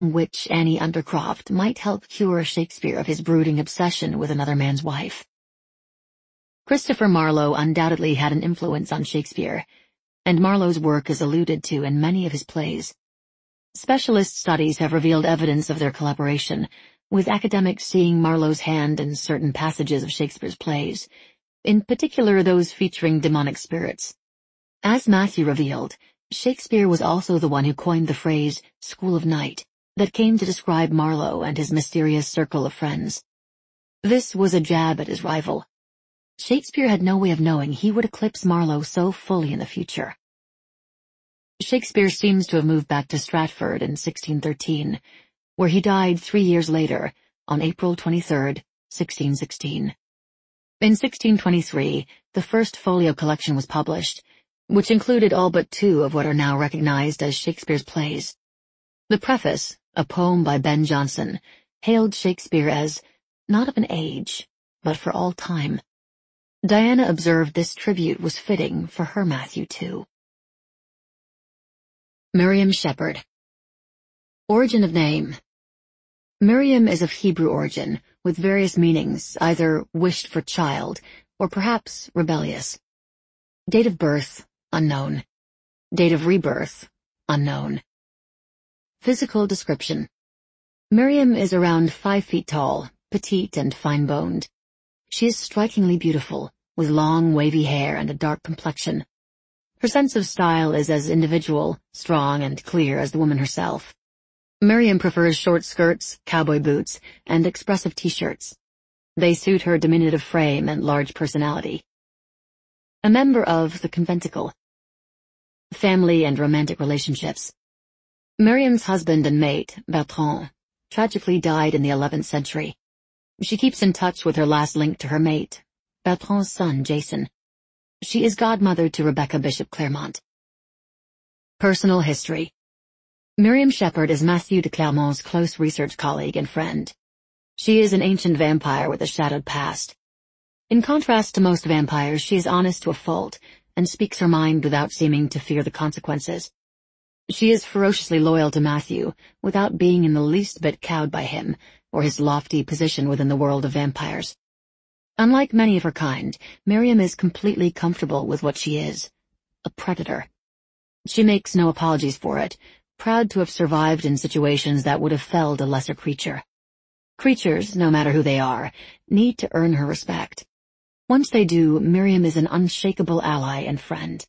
which Annie Undercroft might help cure Shakespeare of his brooding obsession with another man's wife. Christopher Marlowe undoubtedly had an influence on Shakespeare, and Marlowe's work is alluded to in many of his plays. Specialist studies have revealed evidence of their collaboration, with academics seeing Marlowe's hand in certain passages of Shakespeare's plays, in particular those featuring demonic spirits. As Matthew revealed, Shakespeare was also the one who coined the phrase "school of night" that came to describe Marlowe and his mysterious circle of friends. This was a jab at his rival. Shakespeare had no way of knowing he would eclipse Marlowe so fully in the future. Shakespeare seems to have moved back to Stratford in 1613, where he died 3 years later, on April 23, 1616. In 1623, the first folio collection was published, which included all but 2 of what are now recognized as Shakespeare's plays. The preface, a poem by Ben Jonson, hailed Shakespeare as not of an age, but for all time. Diana observed this tribute was fitting for her Matthew too. Miriam Shepherd. Origin of name. Miriam is of Hebrew origin, with various meanings, either wished for child, or perhaps rebellious. Date of birth, unknown. Date of rebirth, unknown. Physical description. Miriam is around 5 feet tall, petite and fine-boned. She is strikingly beautiful, with long, wavy hair and a dark complexion. Her sense of style is as individual, strong, and clear as the woman herself. Miriam prefers short skirts, cowboy boots, and expressive t-shirts. They suit her diminutive frame and large personality. A member of the conventicle. Family and romantic relationships. Miriam's husband and mate, Bertrand, tragically died in the 11th century. She keeps in touch with her last link to her mate, Bertrand's son, Jason. She is godmother to Rebecca Bishop Claremont. Personal history. Miriam Shepherd is Matthew de Clermont's close research colleague and friend. She is an ancient vampire with a shadowed past. In contrast to most vampires, she is honest to a fault and speaks her mind without seeming to fear the consequences. She is ferociously loyal to Matthew, without being in the least bit cowed by him or his lofty position within the world of vampires. Unlike many of her kind, Miriam is completely comfortable with what she is, a predator. She makes no apologies for it, proud to have survived in situations that would have felled a lesser creature. Creatures, no matter who they are, need to earn her respect. Once they do, Miriam is an unshakable ally and friend.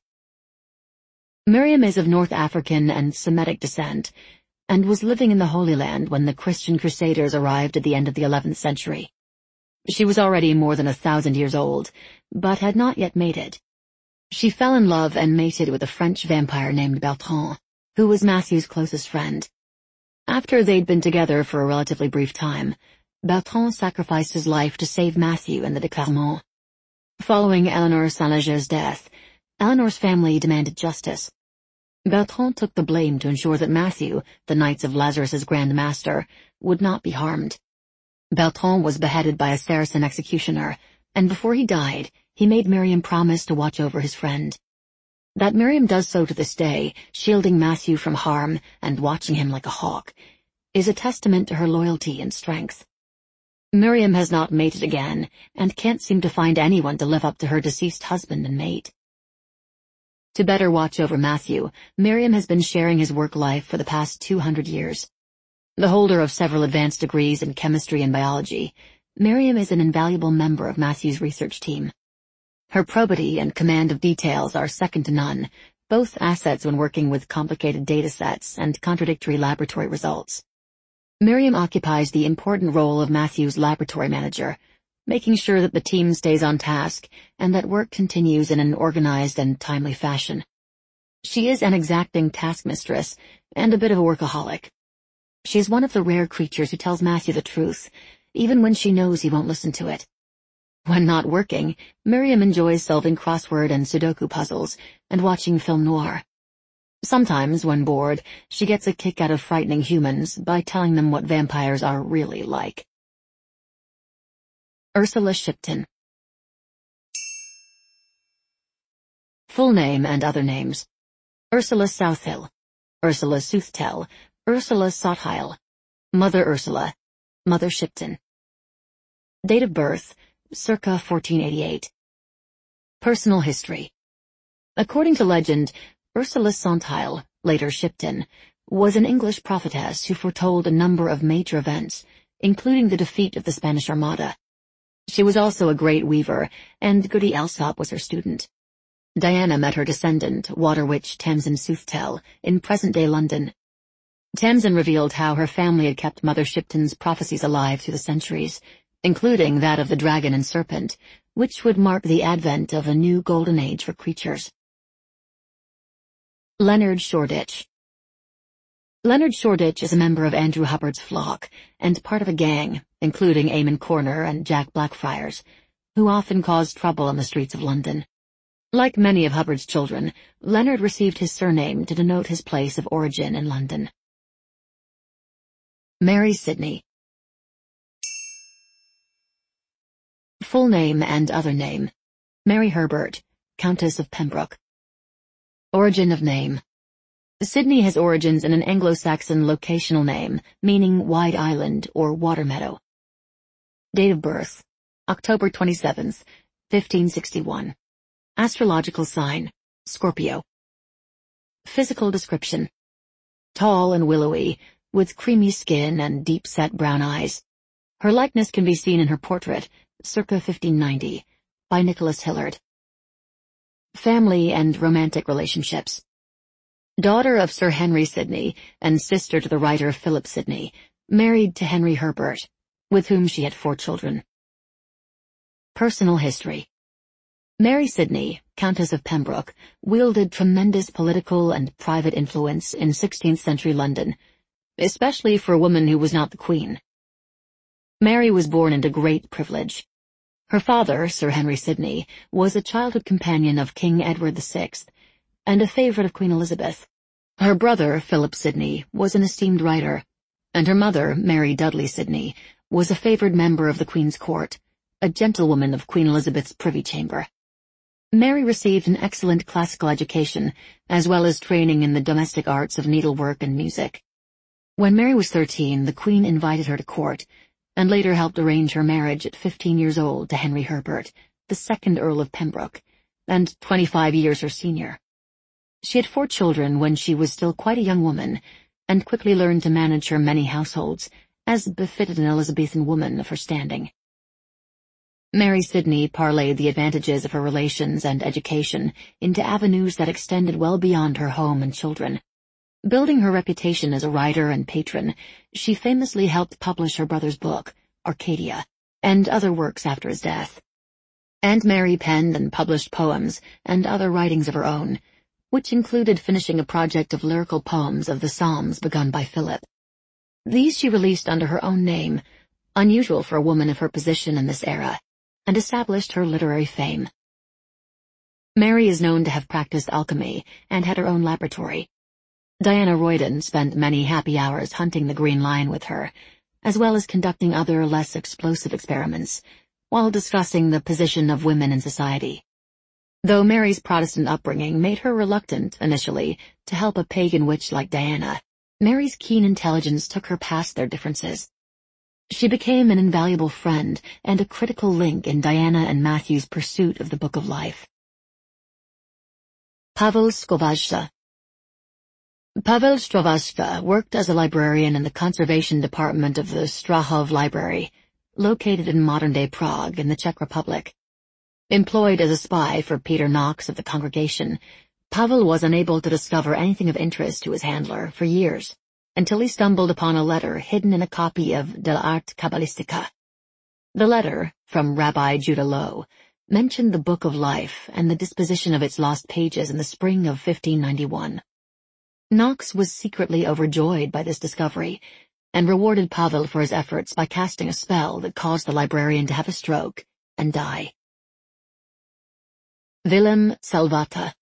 Miriam is of North African and Semitic descent, and was living in the Holy Land when the Christian Crusaders arrived at the end of the 11th century. She was already more than 1,000 years old, but had not yet mated. She fell in love and mated with a French vampire named Bertrand, who was Matthew's closest friend. After they'd been together for a relatively brief time, Bertrand sacrificed his life to save Matthew and the de Clermont. Following Eleanor Saint-Leger's death, Eleanor's family demanded justice. Bertrand took the blame to ensure that Matthew, the Knights of Lazarus's Grand Master, would not be harmed. Bertrand was beheaded by a Saracen executioner, and before he died, he made Miriam promise to watch over his friend. That Miriam does so to this day, shielding Matthew from harm and watching him like a hawk, is a testament to her loyalty and strength. Miriam has not mated again, and can't seem to find anyone to live up to her deceased husband and mate. To better watch over Matthew, Miriam has been sharing his work life for the past 200 years. The holder of several advanced degrees in chemistry and biology, Miriam is an invaluable member of Matthew's research team. Her probity and command of details are second to none, both assets when working with complicated data sets and contradictory laboratory results. Miriam occupies the important role of Matthew's laboratory manager, making sure that the team stays on task and that work continues in an organized and timely fashion. She is an exacting taskmistress and a bit of a workaholic. She is one of the rare creatures who tells Matthew the truth, even when she knows he won't listen to it. When not working, Miriam enjoys solving crossword and Sudoku puzzles and watching film noir. Sometimes, when bored, she gets a kick out of frightening humans by telling them what vampires are really like. Ursula Shipton. Full name and other names: Ursula Southill, Ursula Soothtel, Ursula Southill, Mother Ursula, Mother Shipton. Date of birth, circa 1488. Personal history. According to legend, Ursula Sontile, later Shipton, was an English prophetess who foretold a number of major events, including the defeat of the Spanish Armada. She was also a great weaver, and Goody Alsop was her student. Diana met her descendant, water witch Tamsin Soothtel, in present-day London. Tamsin revealed how her family had kept Mother Shipton's prophecies alive through the centuries, including that of the dragon and serpent, which would mark the advent of a new golden age for creatures. Leonard Shoreditch. Leonard Shoreditch is a member of Andrew Hubbard's flock, and part of a gang, including Eamon Corner and Jack Blackfriars, who often caused trouble on the streets of London. Like many of Hubbard's children, Leonard received his surname to denote his place of origin in London. Mary Sidney. Full name and other name: Mary Herbert, Countess of Pembroke. Origin of name. Sidney has origins in an Anglo-Saxon locational name, meaning wide island or water meadow. Date of birth, October 27th, 1561. Astrological sign, Scorpio. Physical description. Tall and willowy, with creamy skin and deep-set brown eyes. Her likeness can be seen in her portrait, circa 1590, by Nicholas Hillard. Family and romantic relationships. Daughter of Sir Henry Sidney and sister to the writer Philip Sidney, married to Henry Herbert, with whom she had 4 children. Personal history. Mary Sidney, Countess of Pembroke, wielded tremendous political and private influence in 16th-century London, especially for a woman who was not the Queen. Mary was born into great privilege. Her father, Sir Henry Sidney, was a childhood companion of King Edward VI and a favorite of Queen Elizabeth. Her brother, Philip Sidney, was an esteemed writer, and her mother, Mary Dudley Sidney, was a favored member of the Queen's court, a gentlewoman of Queen Elizabeth's privy chamber. Mary received an excellent classical education, as well as training in the domestic arts of needlework and music. When Mary was 13, the Queen invited her to court, and later helped arrange her marriage at 15 years old to Henry Herbert, the 2nd Earl of Pembroke, and 25 years her senior. She had 4 children when she was still quite a young woman, and quickly learned to manage her many households, as befitted an Elizabethan woman of her standing. Mary Sidney parlayed the advantages of her relations and education into avenues that extended well beyond her home and children. Building her reputation as a writer and patron, she famously helped publish her brother's book, Arcadia, and other works after his death. And Mary penned and published poems and other writings of her own, which included finishing a project of lyrical poems of the Psalms begun by Philip. These she released under her own name, unusual for a woman of her position in this era, and established her literary fame. Mary is known to have practiced alchemy and had her own laboratory. Diana Royden spent many happy hours hunting the Green Lion with her, as well as conducting other less explosive experiments, while discussing the position of women in society. Though Mary's Protestant upbringing made her reluctant, initially, to help a pagan witch like Diana, Mary's keen intelligence took her past their differences. She became an invaluable friend and a critical link in Diana and Matthew's pursuit of the Book of Life. Pavel Skovajsa. Pavel Skovajsa worked as a librarian in the conservation department of the Strahov Library, located in modern-day Prague in the Czech Republic. Employed as a spy for Peter Knox of the congregation, Pavel was unable to discover anything of interest to his handler for years, until he stumbled upon a letter hidden in a copy of De Arte Kabbalistica. The letter, from Rabbi Judah Loew, mentioned the Book of Life and the disposition of its lost pages in the spring of 1591. Knox was secretly overjoyed by this discovery, and rewarded Pavel for his efforts by casting a spell that caused the librarian to have a stroke and die. Willem Salvata.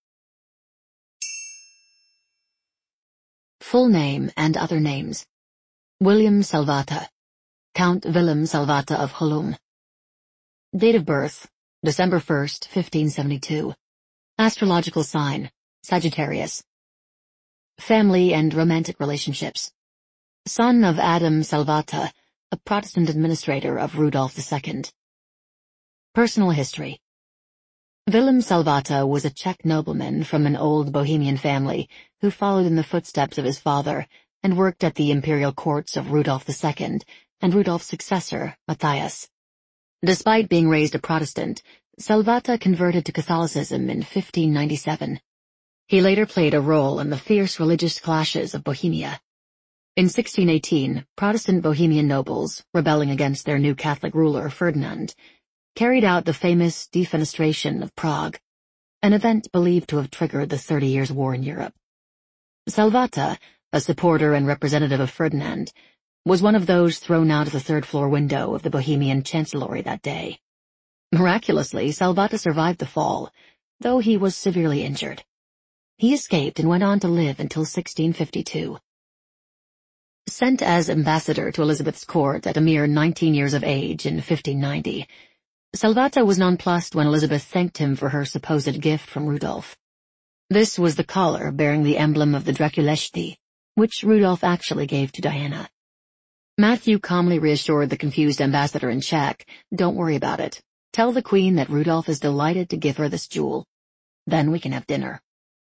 Full name and other names: William Salvata, Count Willem Salvata of Holum. Date of birth, December 1st, 1572. Astrological sign, Sagittarius. Family and romantic relationships. son of Adam Salvata, a Protestant administrator of Rudolf II. Personal history. Willem Salvata was a Czech nobleman from an old Bohemian family who followed in the footsteps of his father and worked at the imperial courts of Rudolf II and Rudolf's successor, Matthias. Despite being raised a Protestant, Salvata converted to Catholicism in 1597. He later played a role in the fierce religious clashes of Bohemia. In 1618, Protestant Bohemian nobles, rebelling against their new Catholic ruler Ferdinand, carried out the famous defenestration of Prague, an event believed to have triggered the 30 Years' War in Europe. Salvata, a supporter and representative of Ferdinand, was one of those thrown out of the third-floor window of the Bohemian chancellery that day. Miraculously, Salvata survived the fall, though he was severely injured. He escaped and went on to live until 1652. Sent as ambassador to Elizabeth's court at a mere 19 years of age in 1590, Salvata was nonplussed when Elizabeth thanked him for her supposed gift from Rudolf. This was the collar bearing the emblem of the Draculeshti, which Rudolf actually gave to Diana. Matthew calmly reassured the confused ambassador in Czech, "Don't worry about it. Tell the Queen that Rudolf is delighted to give her this jewel. Then we can have dinner."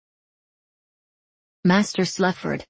Master Sleaford.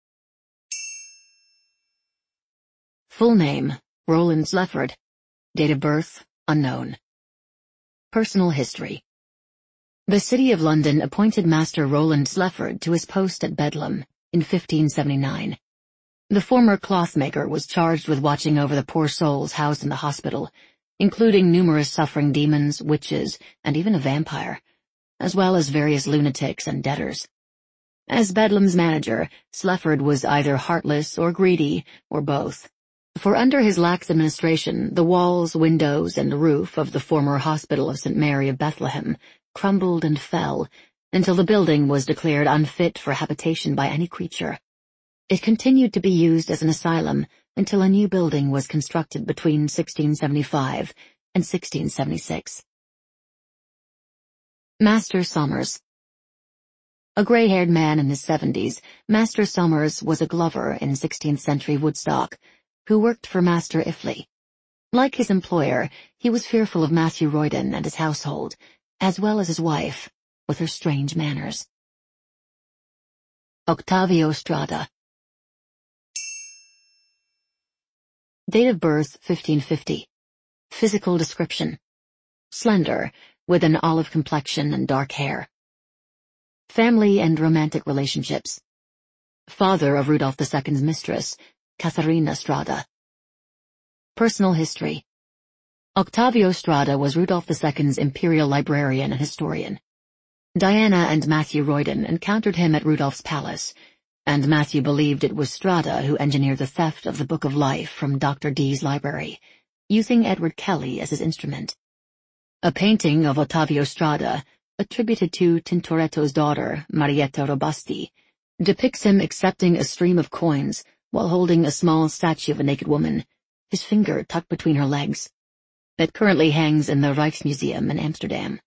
Full name, Roland Sleaford. Date of birth, unknown. Personal history. The City of London appointed Master Roland Sleaford to his post at Bedlam in 1579. The former clothmaker was charged with watching over the poor souls housed in the hospital, including numerous suffering demons, witches, and even a vampire, as well as various lunatics and debtors. As Bedlam's manager, Sleaford was either heartless or greedy, or both. For under his lax administration, the walls, windows, and roof of the former Hospital of St. Mary of Bethlehem crumbled and fell until the building was declared unfit for habitation by any creature. It continued to be used as an asylum until a new building was constructed between 1675 and 1676. Master Somers. A gray-haired man in his 70s, Master Somers was a glover in 16th-century Woodstock, who worked for Master Iffley. Like his employer, he was fearful of Matthew Royden and his household, as well as his wife, with her strange manners. Octavio Strada. Date of birth 1550. Physical description: slender, with an olive complexion and dark hair. Family and romantic relationships: father of Rudolf II's mistress, Katharina Strada. Personal history. Octavio Strada was Rudolf II's imperial librarian and historian. Diana and Matthew Royden encountered him at Rudolf's palace, and Matthew believed it was Strada who engineered the theft of the Book of Life from Dr. Dee's library, using Edward Kelly as his instrument. A painting of Ottavio Strada, attributed to Tintoretto's daughter, Marietta Robusti, depicts him accepting a stream of coins while holding a small statue of a naked woman, his finger tucked between her legs. It currently hangs in the Rijksmuseum in Amsterdam.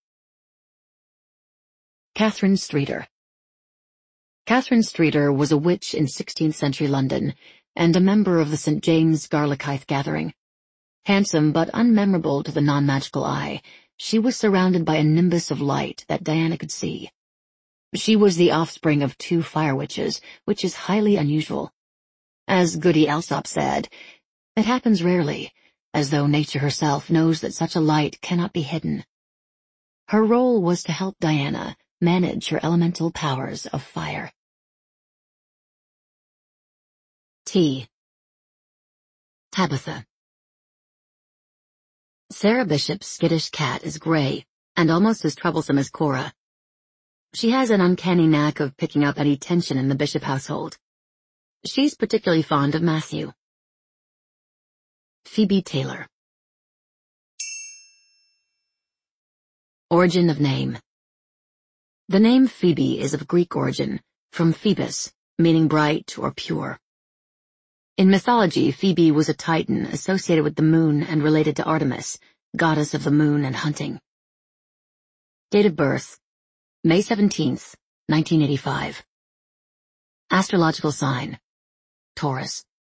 Catherine Streeter. Catherine Streeter was a witch in 16th-century London and a member of the St. James Garlichithe gathering. Handsome but unmemorable to the non-magical eye, she was surrounded by a nimbus of light that Diana could see. She was the offspring of 2 fire witches, which is highly unusual. As Goody Alsop said, "It happens rarely, as though nature herself knows that such a light cannot be hidden." Her role was to help Diana manage her elemental powers of fire. T. Tabitha. Sarah Bishop's skittish cat is gray, and almost as troublesome as Cora. She has an uncanny knack of picking up any tension in the Bishop household. She's particularly fond of Matthew. Phoebe Taylor. Origin of name. The name Phoebe is of Greek origin, from Phoebus, meaning bright or pure. In mythology, Phoebe was a titan associated with the moon and related to Artemis, goddess of the moon and hunting. Date of birth: May 17th, 1985. Astrological sign: Taurus.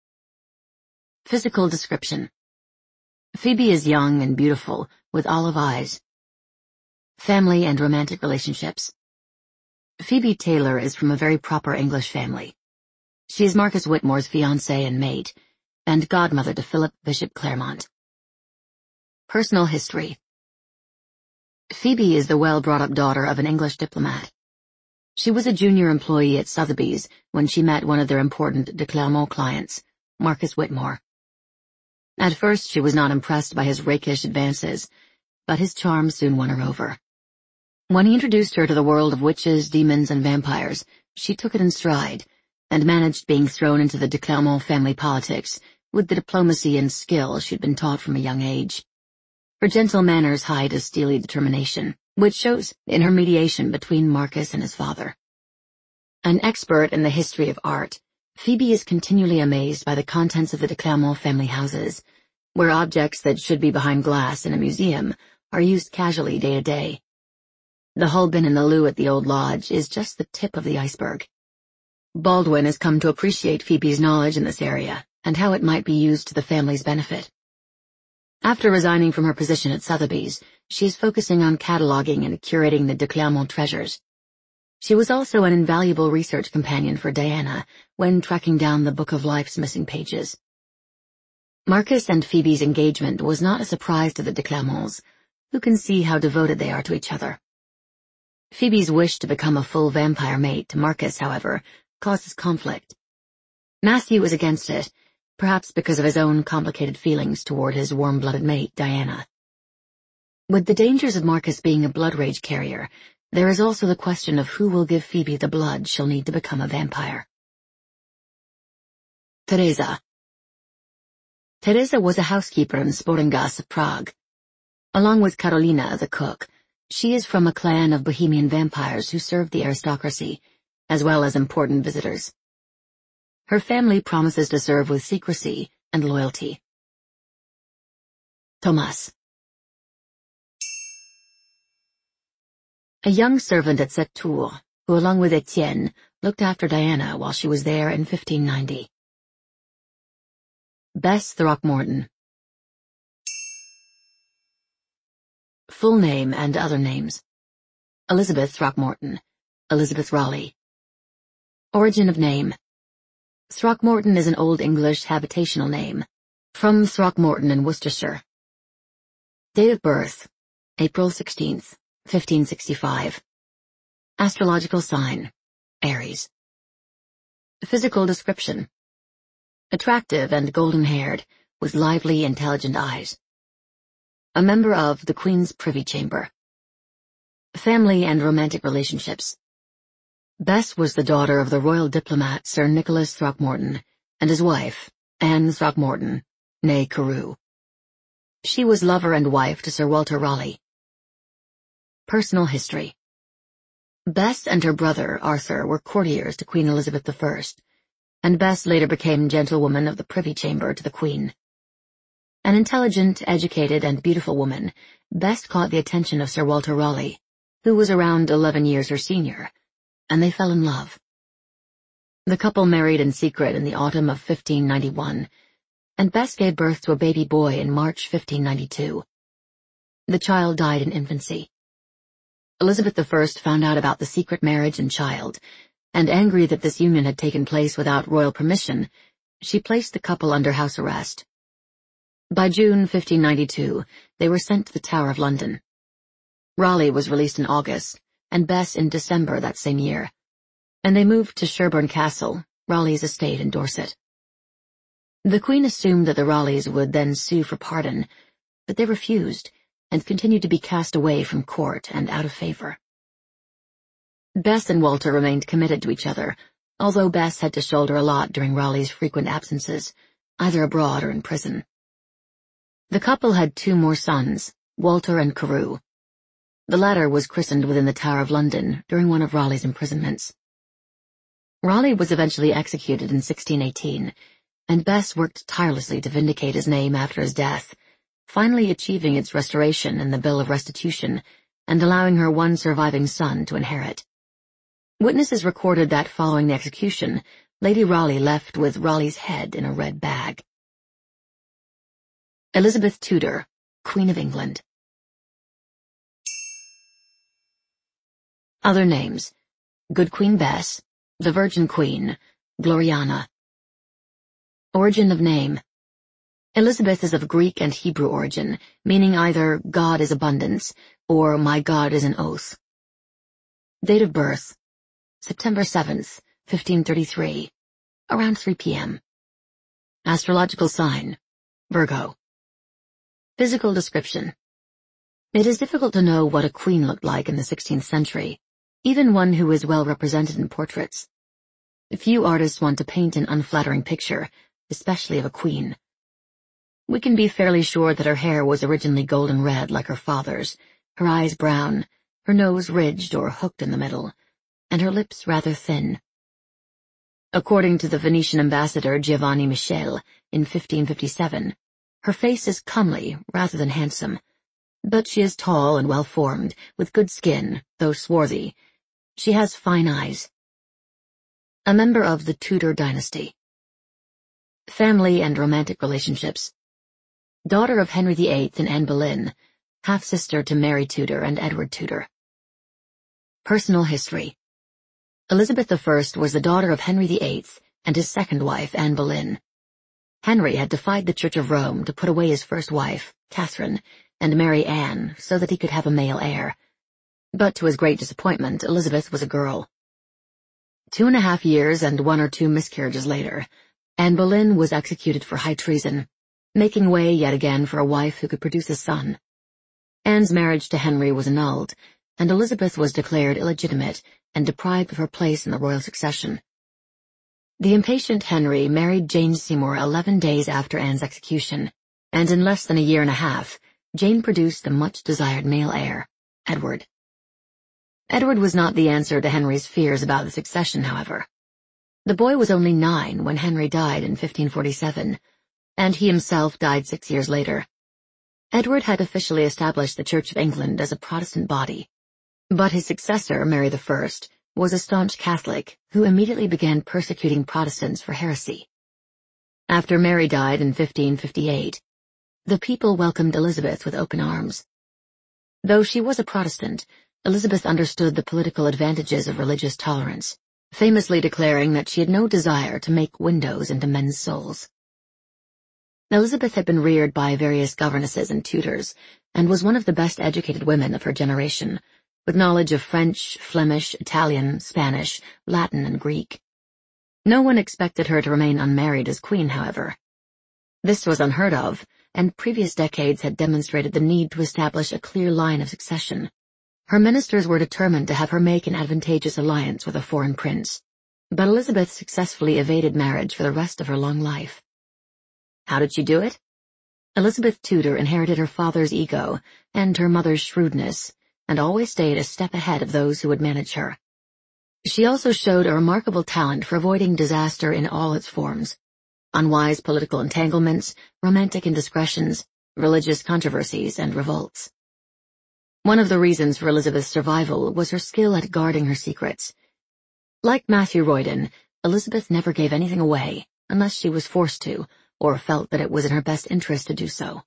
Physical description. Phoebe is young and beautiful, with olive eyes. Family and romantic relationships. Phoebe Taylor is from a very proper English family. She is Marcus Whitmore's fiancée and mate, and godmother to Philip Bishop Claremont. Personal history. Phoebe is the well-brought-up daughter of an English diplomat. She was a junior employee at Sotheby's when she met one of their important de Clermont clients, Marcus Whitmore. At first she was not impressed by his rakish advances, but his charm soon won her over. When he introduced her to the world of witches, demons, and vampires, she took it in stride, and managed being thrown into the de Clermont family politics with the diplomacy and skill she'd been taught from a young age. Her gentle manners hide a steely determination, which shows in her mediation between Marcus and his father. An expert in the history of art, Phoebe is continually amazed by the contents of the de Clermont family houses, where objects that should be behind glass in a museum are used casually day to day. The Holbein in the loo at the Old Lodge is just the tip of the iceberg. Baldwin has come to appreciate Phoebe's knowledge in this area, and how it might be used to the family's benefit. After resigning from her position at Sotheby's, she is focusing on cataloging and curating the de Clermont treasures. She was also an invaluable research companion for Diana when tracking down the Book of Life's missing pages. Marcus and Phoebe's engagement was not a surprise to the de Clermonts, who can see how devoted they are to each other. Phoebe's wish to become a full vampire mate to Marcus, however, causes conflict. Matthew is against it, perhaps because of his own complicated feelings toward his warm-blooded mate, Diana. With the dangers of Marcus being a blood rage carrier, there is also the question of who will give Phoebe the blood she'll need to become a vampire. Teresa. Teresa was a housekeeper in Sporengas, Prague. Along with Karolina, the cook, she is from a clan of Bohemian vampires who served the aristocracy, as well as important visitors. Her family promises to serve with secrecy and loyalty. Thomas. A young servant at Sept-Tours, who along with Etienne, looked after Diana while she was there in 1590. Bess Throckmorton. Full name and other names. Elizabeth Throckmorton, Elizabeth Raleigh. Origin of name. Throckmorton is an Old English habitational name, from Throckmorton in Worcestershire. Date of birth, April 16th, 1565. Astrological sign, Aries. Physical description. Attractive and golden-haired, with lively, intelligent eyes. A member of the Queen's Privy Chamber. Family and romantic relationships. Bess was the daughter of the royal diplomat Sir Nicholas Throckmorton, and his wife, Anne Throckmorton, née Carew. She was lover and wife to Sir Walter Raleigh. Personal history. Bess and her brother, Arthur, were courtiers to Queen Elizabeth I, and Bess later became gentlewoman of the Privy Chamber to the Queen. An intelligent, educated, and beautiful woman, Bess caught the attention of Sir Walter Raleigh, who was around 11 years her senior, and they fell in love. The couple married in secret in the autumn of 1591, and Bess gave birth to a baby boy in March 1592. The child died in infancy. Elizabeth I found out about the secret marriage and child, and angry that this union had taken place without royal permission, she placed the couple under house arrest. By June 1592, they were sent to the Tower of London. Raleigh was released in August, and Bess in December that same year, and they moved to Sherborne Castle, Raleigh's estate in Dorset. The Queen assumed that the Raleighs would then sue for pardon, but they refused, and continued to be cast away from court and out of favor. Bess and Walter remained committed to each other, although Bess had to shoulder a lot during Raleigh's frequent absences, either abroad or in prison. The couple had 2 more sons, Walter and Carew. The latter was christened within the Tower of London during one of Raleigh's imprisonments. Raleigh was eventually executed in 1618, and Bess worked tirelessly to vindicate his name after his death, finally achieving its restoration in the Bill of Restitution and allowing her one surviving son to inherit. Witnesses recorded that following the execution, Lady Raleigh left with Raleigh's head in a red bag. Elizabeth Tudor, Queen of England. Other names: Good Queen Bess, the Virgin Queen, Gloriana. Origin of name: Elizabeth is of Greek and Hebrew origin, meaning either God is abundance or my God is an oath. Date of birth: September 7th, 1533, around 3 p.m. Astrological sign: Virgo. Physical description: it is difficult to know what a queen looked like in the 16th century, even one who is well represented in portraits. Few artists want to paint an unflattering picture, especially of a queen. We can be fairly sure that her hair was originally golden red like her father's, her eyes brown, her nose ridged or hooked in the middle, and her lips rather thin. According to the Venetian ambassador Giovanni Michele in 1557, her face is comely rather than handsome, but she is tall and well-formed, with good skin, though swarthy. She has fine eyes. A member of the Tudor dynasty. Family and romantic relationships: daughter of Henry VIII and Anne Boleyn, half-sister to Mary Tudor and Edward Tudor. Personal history: Elizabeth I was the daughter of Henry VIII and his second wife, Anne Boleyn. Henry had defied the Church of Rome to put away his first wife, Catherine, and marry Anne so that he could have a male heir. But to his great disappointment, Elizabeth was a girl. 2.5 years and 1 or 2 miscarriages later, Anne Boleyn was executed for high treason, making way yet again for a wife who could produce a son. Anne's marriage to Henry was annulled, and Elizabeth was declared illegitimate and deprived of her place in the royal succession. The impatient Henry married Jane Seymour 11 days after Anne's execution, and in less than a year and a half, Jane produced the much-desired male heir, Edward. Edward was not the answer to Henry's fears about the succession, however. The boy was only 9 when Henry died in 1547, and he himself died 6 years later. Edward had officially established the Church of England as a Protestant body, but his successor, Mary I, was a staunch Catholic who immediately began persecuting Protestants for heresy. After Mary died in 1558, the people welcomed Elizabeth with open arms. Though she was a Protestant, Elizabeth understood the political advantages of religious tolerance, famously declaring that she had no desire to make windows into men's souls. Elizabeth had been reared by various governesses and tutors, and was one of the best educated women of her generation, with knowledge of French, Flemish, Italian, Spanish, Latin, and Greek. No one expected her to remain unmarried as queen, however. This was unheard of, and previous decades had demonstrated the need to establish a clear line of succession. Her ministers were determined to have her make an advantageous alliance with a foreign prince, but Elizabeth successfully evaded marriage for the rest of her long life. How did she do it? Elizabeth Tudor inherited her father's ego and her mother's shrewdness, and always stayed a step ahead of those who would manage her. She also showed a remarkable talent for avoiding disaster in all its forms: unwise political entanglements, romantic indiscretions, religious controversies, and revolts. One of the reasons for Elizabeth's survival was her skill at guarding her secrets. Like Matthew Roydon, Elizabeth never gave anything away unless she was forced to, or felt that it was in her best interest to do so.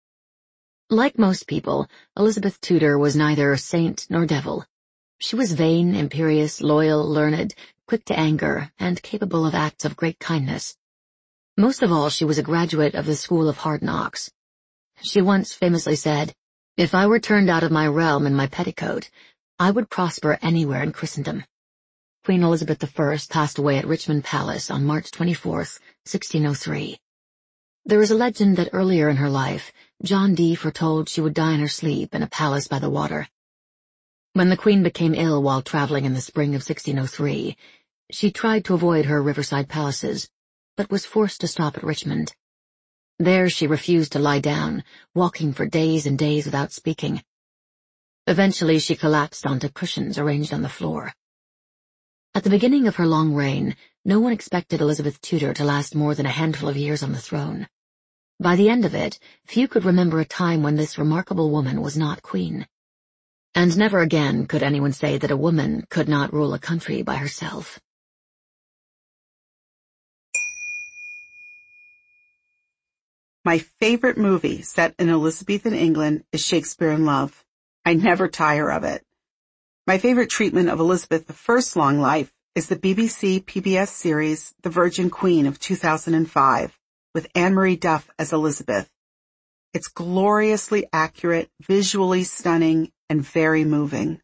Like most people, Elizabeth Tudor was neither saint nor devil. She was vain, imperious, loyal, learned, quick to anger, and capable of acts of great kindness. Most of all, she was a graduate of the School of Hard Knocks. She once famously said, "If I were turned out of my realm in my petticoat, I would prosper anywhere in Christendom." Queen Elizabeth I passed away at Richmond Palace on March 24, 1603. There is a legend that earlier in her life, John Dee foretold she would die in her sleep in a palace by the water. When the Queen became ill while traveling in the spring of 1603, she tried to avoid her riverside palaces, but was forced to stop at Richmond. There she refused to lie down, walking for days and days without speaking. Eventually she collapsed onto cushions arranged on the floor. At the beginning of her long reign, no one expected Elizabeth Tudor to last more than a handful of years on the throne. By the end of it, few could remember a time when this remarkable woman was not queen. And never again could anyone say that a woman could not rule a country by herself. My favorite movie set in Elizabethan England is Shakespeare in Love. I never tire of it. My favorite treatment of Elizabeth I's long life is the BBC PBS series The Virgin Queen of 2005 with Anne-Marie Duff as Elizabeth. It's gloriously accurate, visually stunning, and very moving.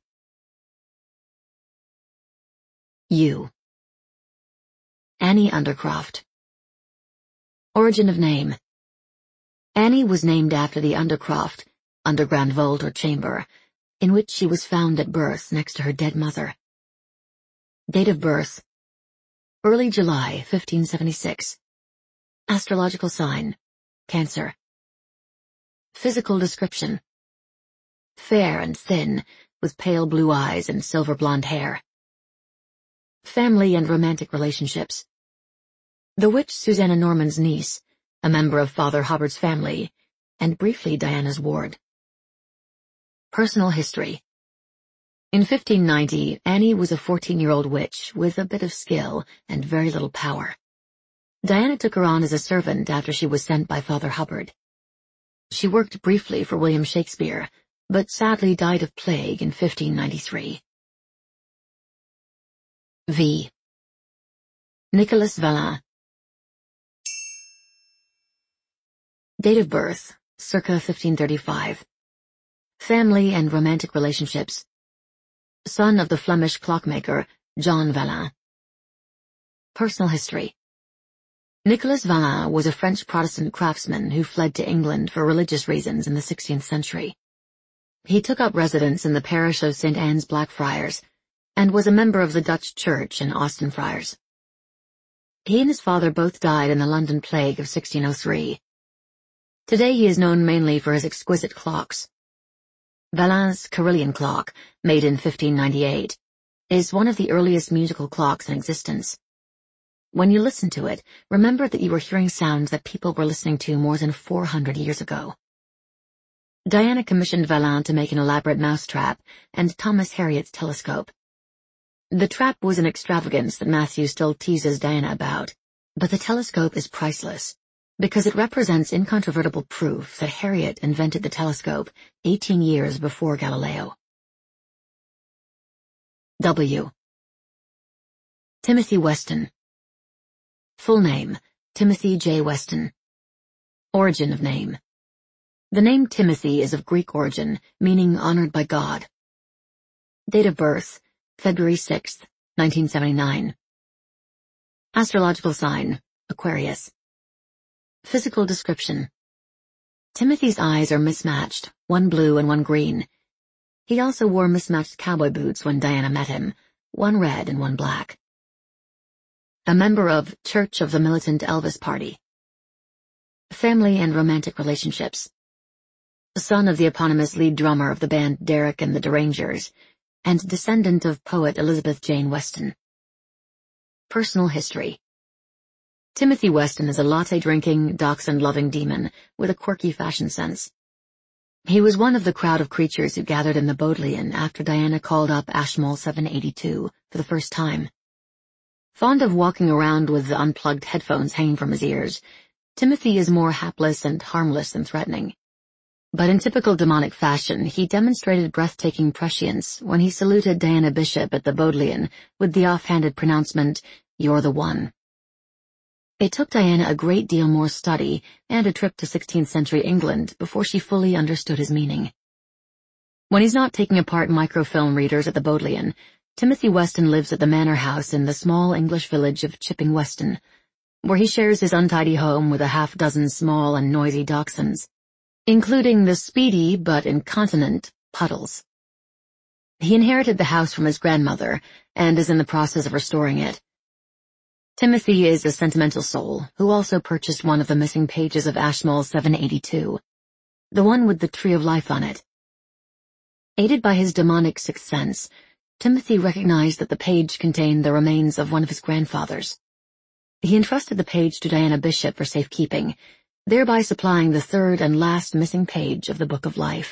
U. Annie Undercroft. Origin of name. Annie was named after the Undercroft, underground vault or chamber, in which she was found at birth next to her dead mother. Date of birth. Early July, 1576. Astrological sign. Cancer. Physical description. Fair and thin, with pale blue eyes and silver blonde hair. Family and romantic relationships. The witch Susanna Norman's niece, a member of Father Hubbard's family, and briefly Diana's ward. Personal history. In 1590, Annie was a 14-year-old witch with a bit of skill and very little power. Diana took her on as a servant after she was sent by Father Hubbard. She worked briefly for William Shakespeare, but sadly died of plague in 1593. V. Nicolas Vallin. Date of birth, circa 1535. Family and romantic relationships. Son of the Flemish clockmaker, John Vallin. Personal history. Nicolas Vallin was a French Protestant craftsman who fled to England for religious reasons in the 16th century. He took up residence in the parish of St. Anne's Blackfriars, and was a member of the Dutch Church in Austin Friars. He and his father both died in the London Plague of 1603. Today he is known mainly for his exquisite clocks. Vallin's Carillion clock, made in 1598, is one of the earliest musical clocks in existence. When you listen to it, remember that you are hearing sounds that people were listening to more than 400 years ago. Diana commissioned Vallin to make an elaborate mousetrap and Thomas Harriot's telescope. The trap was an extravagance that Matthew still teases Diana about, but the telescope is priceless, because it represents incontrovertible proof that Harriot invented the telescope 18 years before Galileo. W. Timothy Weston. Full name, Timothy J. Weston. Origin of name. The name Timothy is of Greek origin, meaning honored by God. Date of birth, February 6, 1979. Astrological sign, Aquarius. Physical description. Timothy's eyes are mismatched, one blue and one green. He also wore mismatched cowboy boots when Diana met him, one red and one black. A member of Church of the Militant Elvis Party. Family and romantic relationships. Son of the eponymous lead drummer of the band Derek and the Derangers, and descendant of poet Elizabeth Jane Weston. Personal history. Timothy Weston is a latte-drinking, dachshund-loving demon with a quirky fashion sense. He was one of the crowd of creatures who gathered in the Bodleian after Diana called up Ashmole 782 for the first time. Fond of walking around with the unplugged headphones hanging from his ears, Timothy is more hapless and harmless than threatening. But in typical demonic fashion, he demonstrated breathtaking prescience when he saluted Diana Bishop at the Bodleian with the offhanded pronouncement, "You're the one." It took Diana a great deal more study and a trip to 16th century England before she fully understood his meaning. When he's not taking apart microfilm readers at the Bodleian, Timothy Weston lives at the manor house in the small English village of Chipping Weston, where he shares his untidy home with a half-dozen small and noisy dachshunds, including the speedy but incontinent Puddles. He inherited the house from his grandmother and is in the process of restoring it. Timothy is a sentimental soul who also purchased one of the missing pages of Ashmole 782, the one with the Tree of Life on it. Aided by his demonic sixth sense, Timothy recognized that the page contained the remains of one of his grandfathers. He entrusted the page to Diana Bishop for safekeeping, thereby supplying the third and last missing page of the Book of Life.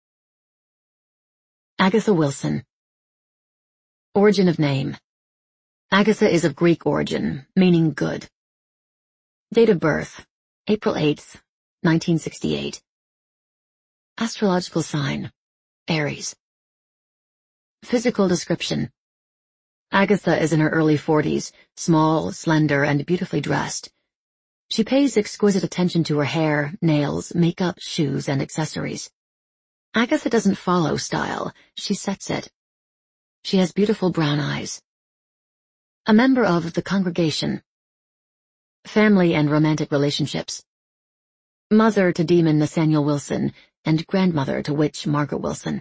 Agatha Wilson. Origin of name. Agatha is of Greek origin, meaning good. Date of birth, April 8, 1968. Astrological sign: Aries. Physical description: Agatha is in her early 40s, small, slender, and beautifully dressed. She pays exquisite attention to her hair, nails, makeup, shoes, and accessories. Agatha doesn't follow style, she sets it. She has beautiful brown eyes. A member of the congregation. Family and romantic relationships. Mother to demon Nathaniel Wilson and grandmother to witch Margaret Wilson.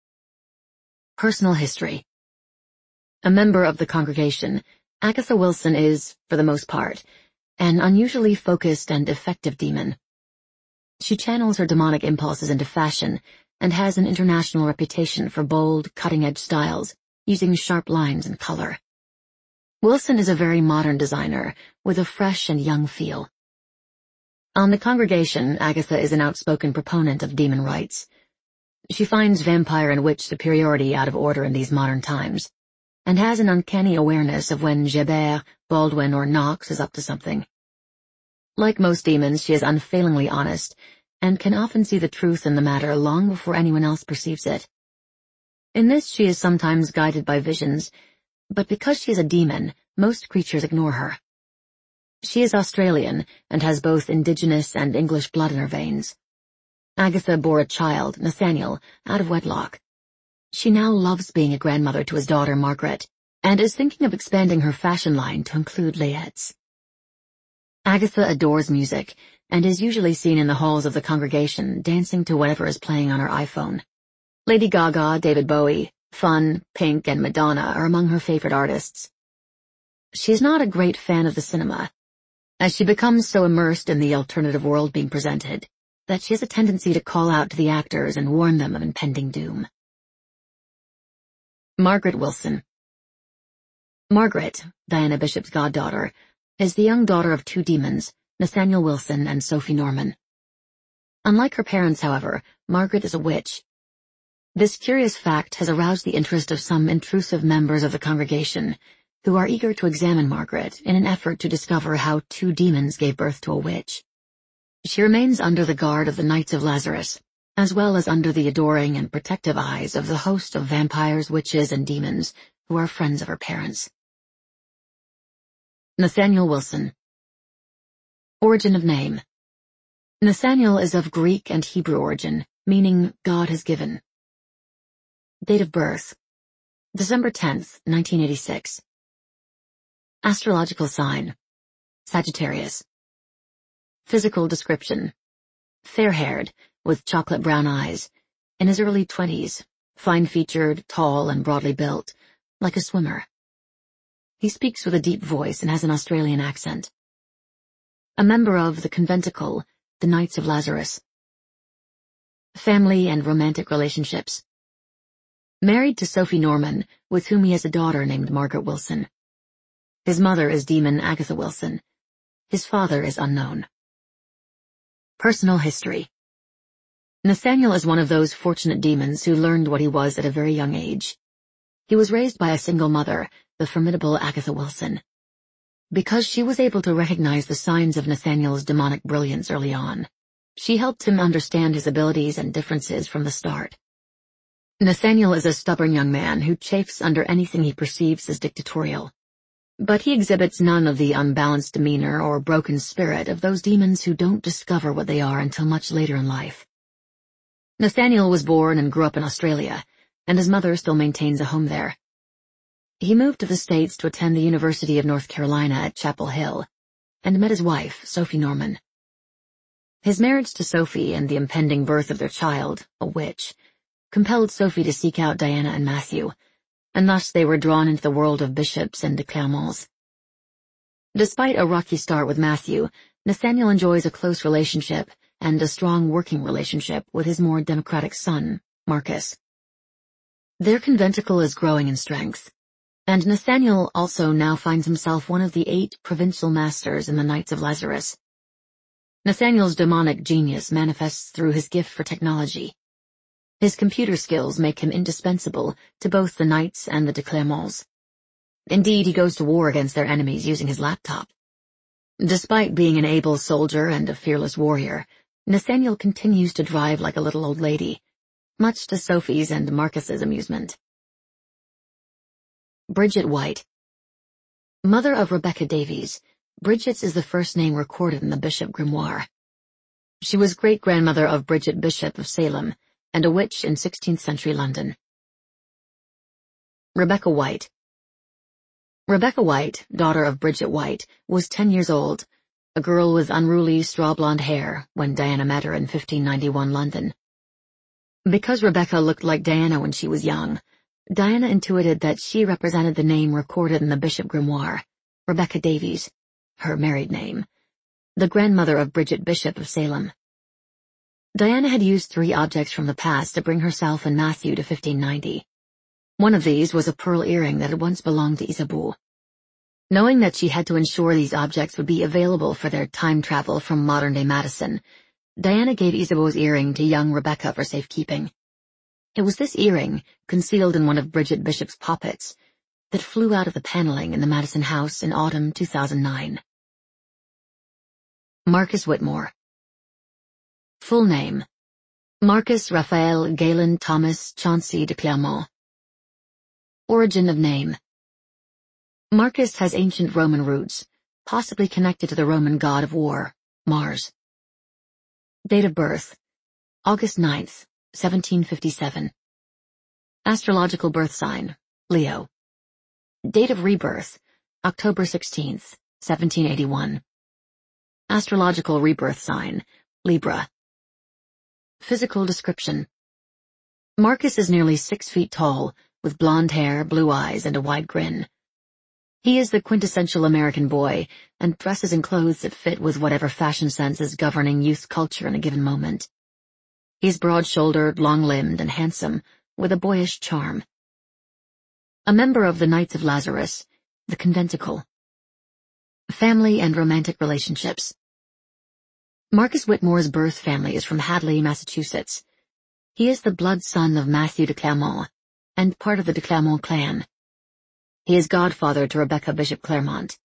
Personal history. A member of the congregation, Agatha Wilson is, for the most part, an unusually focused and effective demon. She channels her demonic impulses into fashion and has an international reputation for bold, cutting-edge styles, using sharp lines and color. Wilson is a very modern designer, with a fresh and young feel. On the congregation, Agatha is an outspoken proponent of demon rights. She finds vampire and witch superiority out of order in these modern times, and has an uncanny awareness of when Gebert, Baldwin, or Knox is up to something. Like most demons, she is unfailingly honest, and can often see the truth in the matter long before anyone else perceives it. In this she is sometimes guided by visions, but because she is a demon, most creatures ignore her. She is Australian and has both indigenous and English blood in her veins. Agatha bore a child, Nathaniel, out of wedlock. She now loves being a grandmother to his daughter Margaret, and is thinking of expanding her fashion line to include layettes. Agatha adores music, and is usually seen in the halls of the congregation dancing to whatever is playing on her iPhone. Lady Gaga, David Bowie, Fun, Pink, and Madonna are among her favorite artists. She is not a great fan of the cinema, as she becomes so immersed in the alternative world being presented, that she has a tendency to call out to the actors and warn them of impending doom. Margaret Wilson. Margaret, Diana Bishop's goddaughter, is the young daughter of two demons, Nathaniel Wilson and Sophie Norman. Unlike her parents, however, Margaret is a witch. This curious fact has aroused the interest of some intrusive members of the congregation, who are eager to examine Margaret in an effort to discover how two demons gave birth to a witch. She remains under the guard of the Knights of Lazarus, as well as under the adoring and protective eyes of the host of vampires, witches, and demons who are friends of her parents. Nathaniel Wilson. Origin of name. Nathaniel is of Greek and Hebrew origin, meaning God has given. Date of birth: December 10th, 1986. Astrological sign: Sagittarius. Physical description: fair-haired, with chocolate brown eyes, in his early 20s, fine-featured, tall, and broadly built, like a swimmer. He speaks with a deep voice and has an Australian accent. A member of the conventicle, the Knights of Lazarus. Family and romantic relationships. Married to Sophie Norman, with whom he has a daughter named Margaret Wilson. His mother is demon Agatha Wilson. His father is unknown. Personal history. Nathaniel is one of those fortunate demons who learned what he was at a very young age. He was raised by a single mother, the formidable Agatha Wilson. Because she was able to recognize the signs of Nathaniel's demonic brilliance early on, she helped him understand his abilities and differences from the start. Nathaniel is a stubborn young man who chafes under anything he perceives as dictatorial. But he exhibits none of the unbalanced demeanor or broken spirit of those demons who don't discover what they are until much later in life. Nathaniel was born and grew up in Australia, and his mother still maintains a home there. He moved to the States to attend the University of North Carolina at Chapel Hill, and met his wife, Sophie Norman. His marriage to Sophie and the impending birth of their child, a witch, compelled Sophie to seek out Diana and Matthew, and thus they were drawn into the world of Bishops and de Clermonts. Despite a rocky start with Matthew, Nathaniel enjoys a close relationship and a strong working relationship with his more democratic son, Marcus. Their conventicle is growing in strength, and Nathaniel also now finds himself one of the 8 provincial masters in the Knights of Lazarus. Nathaniel's demonic genius manifests through his gift for technology. His computer skills make him indispensable to both the Knights and the de Clermonts. Indeed, he goes to war against their enemies using his laptop. Despite being an able soldier and a fearless warrior, Nathaniel continues to drive like a little old lady, much to Sophie's and Marcus's amusement. Bridget White. Mother of Rebecca Davies, Bridget's is the first name recorded in the Bishop Grimoire. She was great-grandmother of Bridget Bishop of Salem, and a witch in 16th century London. Rebecca White. Rebecca White, daughter of Bridget White, was 10 years old, a girl with unruly straw-blonde hair, when Diana met her in 1591 London. Because Rebecca looked like Diana when she was young, Diana intuited that she represented the name recorded in the Bishop Grimoire, Rebecca Davies, her married name, the grandmother of Bridget Bishop of Salem. Diana had used 3 objects from the past to bring herself and Matthew to 1590. One of these was a pearl earring that had once belonged to Isabeau. Knowing that she had to ensure these objects would be available for their time travel from modern-day Madison, Diana gave Isabeau's earring to young Rebecca for safekeeping. It was this earring, concealed in one of Bridget Bishop's poppets, that flew out of the paneling in the Madison house in autumn 2009. Marcus Whitmore. Full name: Marcus Raphael Galen Thomas Chauncey de Clermont. Origin of name: Marcus has ancient Roman roots, possibly connected to the Roman god of war, Mars. Date of birth: August 9th, 1757. Astrological birth sign: Leo. Date of rebirth: October 16th, 1781. Astrological rebirth sign: Libra. Physical description: Marcus is nearly 6 feet tall, with blonde hair, blue eyes, and a wide grin. He is the quintessential American boy, and dresses in clothes that fit with whatever fashion sense is governing youth culture in a given moment. He is broad-shouldered, long-limbed, and handsome, with a boyish charm. A member of the Knights of Lazarus, the Conventicle. Family and romantic relationships. Marcus Whitmore's birth family is from Hadley, Massachusetts. He is the blood son of Matthew de Clermont, and part of the de Clermont clan. He is godfather to Rebecca Bishop Clermont.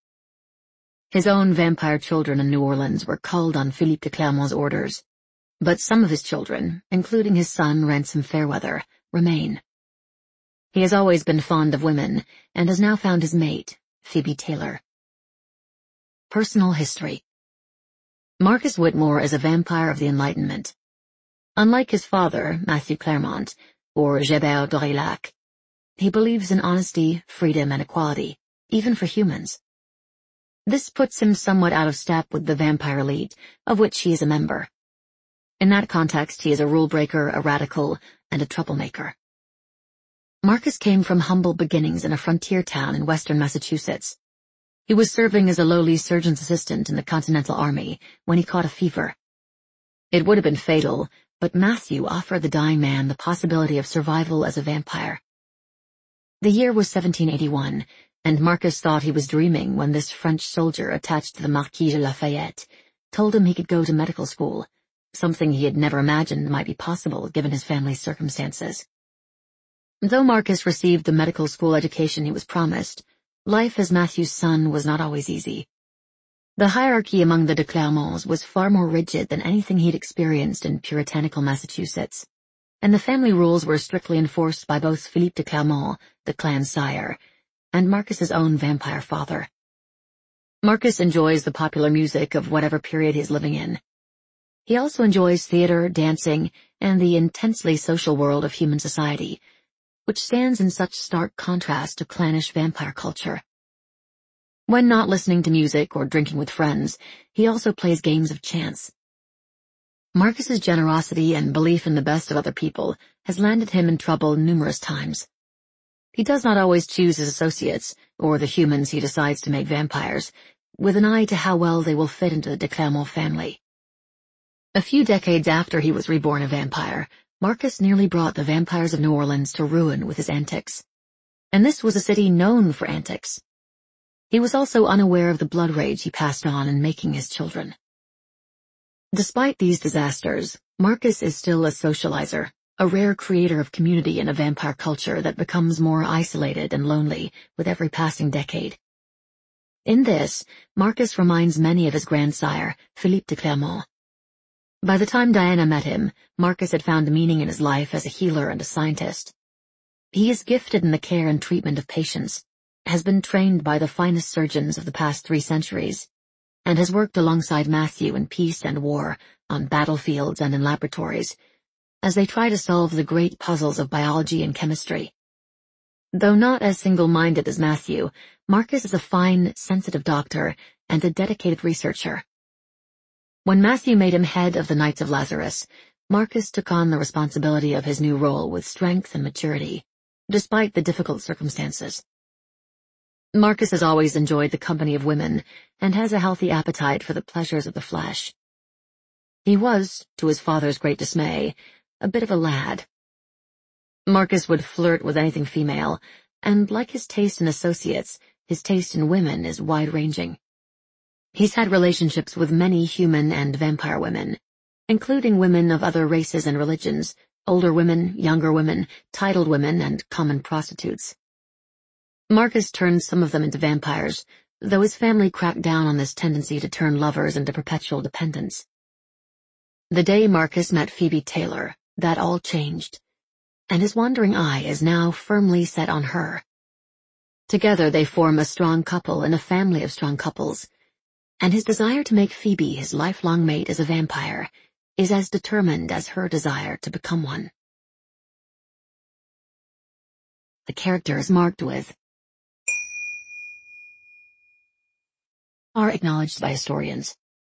His own vampire children in New Orleans were culled on Philippe de Clermont's orders, but some of his children, including his son Ransom Fairweather, remain. He has always been fond of women, and has now found his mate, Phoebe Taylor. Personal history. Marcus Whitmore is a vampire of the Enlightenment. Unlike his father, Matthew Clermont, or Gerbert d'Aurillac, he believes in honesty, freedom, and equality, even for humans. This puts him somewhat out of step with the vampire elite, of which he is a member. In that context, he is a rule-breaker, a radical, and a troublemaker. Marcus came from humble beginnings in a frontier town in western Massachusetts. He was serving as a lowly surgeon's assistant in the Continental Army when he caught a fever. It would have been fatal, but Matthew offered the dying man the possibility of survival as a vampire. The year was 1781, and Marcus thought he was dreaming when this French soldier attached to the Marquis de Lafayette told him he could go to medical school, something he had never imagined might be possible given his family's circumstances. Though Marcus received the medical school education he was promised, life as Matthew's son was not always easy. The hierarchy among the de Clermonts was far more rigid than anything he'd experienced in puritanical Massachusetts, and the family rules were strictly enforced by both Philippe de Clermont, the clan's sire, and Marcus's own vampire father. Marcus enjoys the popular music of whatever period he is living in. He also enjoys theater, dancing, and the intensely social world of human society, which stands in such stark contrast to clannish vampire culture. When not listening to music or drinking with friends, he also plays games of chance. Marcus's generosity and belief in the best of other people has landed him in trouble numerous times. He does not always choose his associates, or the humans he decides to make vampires, with an eye to how well they will fit into the de Clermont family. A few decades after he was reborn a vampire, Marcus nearly brought the vampires of New Orleans to ruin with his antics. And this was a city known for antics. He was also unaware of the blood rage he passed on in making his children. Despite these disasters, Marcus is still a socializer, a rare creator of community in a vampire culture that becomes more isolated and lonely with every passing decade. In this, Marcus reminds many of his grandsire, Philippe de Clermont. By the time Diana met him, Marcus had found meaning in his life as a healer and a scientist. He is gifted in the care and treatment of patients, has been trained by the finest surgeons of the past 3 centuries, and has worked alongside Matthew in peace and war, on battlefields and in laboratories, as they try to solve the great puzzles of biology and chemistry. Though not as single-minded as Matthew, Marcus is a fine, sensitive doctor and a dedicated researcher. When Matthew made him head of the Knights of Lazarus, Marcus took on the responsibility of his new role with strength and maturity, despite the difficult circumstances. Marcus has always enjoyed the company of women and has a healthy appetite for the pleasures of the flesh. He was, to his father's great dismay, a bit of a lad. Marcus would flirt with anything female, and like his taste in associates, his taste in women is wide-ranging. He's had relationships with many human and vampire women, including women of other races and religions, older women, younger women, titled women, and common prostitutes. Marcus turned some of them into vampires, though his family cracked down on this tendency to turn lovers into perpetual dependents. The day Marcus met Phoebe Taylor, that all changed, and his wandering eye is now firmly set on her. Together they form a strong couple in a family of strong couples, and his desire to make Phoebe his lifelong mate as a vampire is as determined as her desire to become one. The character is marked with are acknowledged by historians.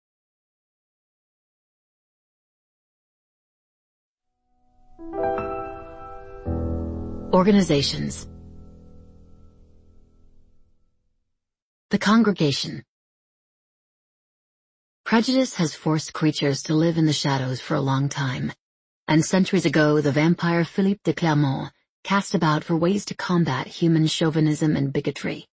Organizations. The Congregation. Prejudice has forced creatures to live in the shadows for a long time, and centuries ago the vampire Philippe de Clermont cast about for ways to combat human chauvinism and bigotry.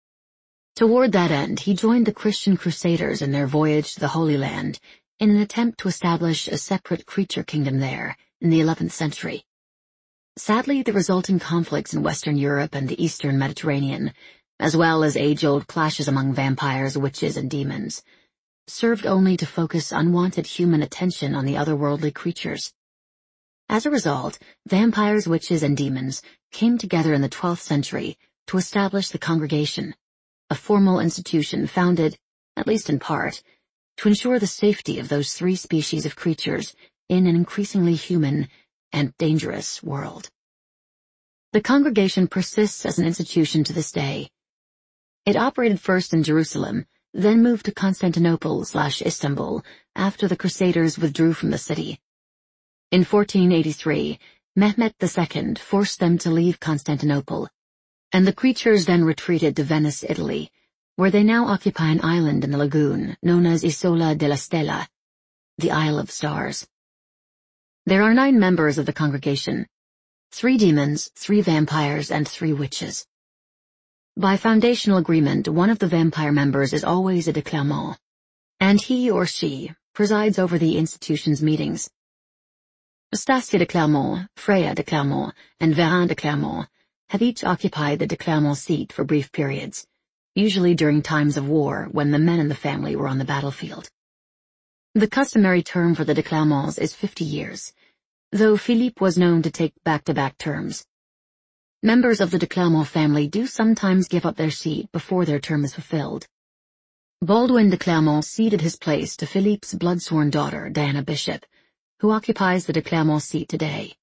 Toward that end, he joined the Christian Crusaders in their voyage to the Holy Land in an attempt to establish a separate creature kingdom there in the 11th century. Sadly, the resulting conflicts in Western Europe and the Eastern Mediterranean, as well as age-old clashes among vampires, witches, and demons, served only to focus unwanted human attention on the otherworldly creatures. As a result, vampires, witches, and demons came together in the 12th century to establish the Congregation, a formal institution founded, at least in part, to ensure the safety of those 3 species of creatures in an increasingly human and dangerous world. The Congregation persists as an institution to this day. It operated first in Jerusalem, then moved to Constantinople/Istanbul after the Crusaders withdrew from the city. In 1483, Mehmet II forced them to leave Constantinople, and the creatures then retreated to Venice, Italy, where they now occupy an island in the lagoon known as Isola della Stella, the Isle of Stars. There are 9 members of the Congregation, 3 demons, 3 vampires, and 3 witches. By foundational agreement, one of the vampire members is always a de Clermont, and he or she presides over the institution's meetings. Stasia de Clermont, Freya de Clermont, and Vérin de Clermont have each occupied the de Clermont seat for brief periods, usually during times of war when the men in the family were on the battlefield. The customary term for the de Clermonts is 50 years, though Philippe was known to take back-to-back terms. Members of the de Clermont family do sometimes give up their seat before their term is fulfilled. Baldwin de Clermont ceded his place to Philippe's blood-sworn daughter, Diana Bishop, who occupies the de Clermont seat today.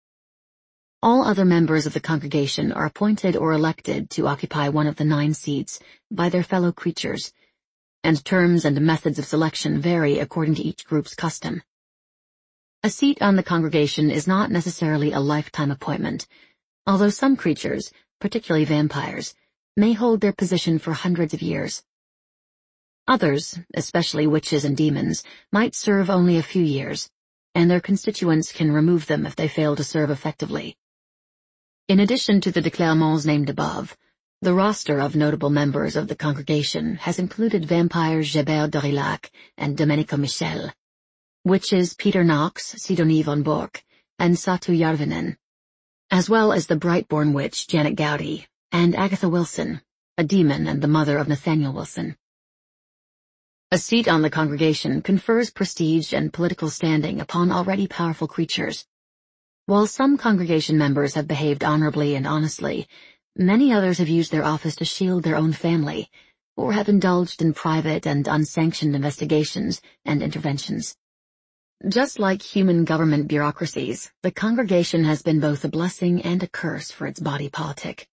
All other members of the Congregation are appointed or elected to occupy one of the 9 seats by their fellow creatures, and terms and methods of selection vary according to each group's custom. A seat on the Congregation is not necessarily a lifetime appointment, although some creatures, particularly vampires, may hold their position for hundreds of years. Others, especially witches and demons, might serve only a few years, and their constituents can remove them if they fail to serve effectively. In addition to the de Clermonts named above, the roster of notable members of the Congregation has included vampires Gerbert d'Aurillac and Domenico Michel, witches Peter Knox, Sidonie von Bork, and Satu Järvinen, as well as the Brightborn witch Janet Gowdy and Agatha Wilson, a demon and the mother of Nathaniel Wilson. A seat on the congregation confers prestige and political standing upon already powerful creatures. While some congregation members have behaved honorably and honestly, many others have used their office to shield their own family, or have indulged in private and unsanctioned investigations and interventions. Just like human government bureaucracies, the congregation has been both a blessing and a curse for its body politic.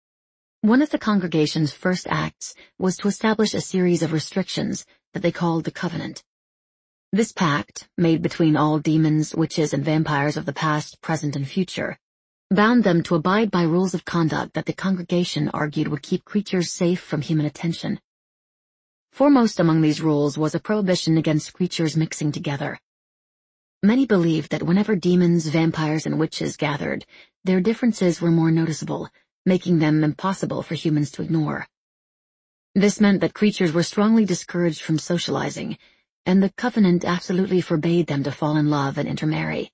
One of the congregation's first acts was to establish a series of restrictions that they called the Covenant. This pact, made between all demons, witches, and vampires of the past, present, and future, bound them to abide by rules of conduct that the congregation argued would keep creatures safe from human attention. Foremost among these rules was a prohibition against creatures mixing together. Many believed that whenever demons, vampires, and witches gathered, their differences were more noticeable, making them impossible for humans to ignore. This meant that creatures were strongly discouraged from socializing, and the Covenant absolutely forbade them to fall in love and intermarry.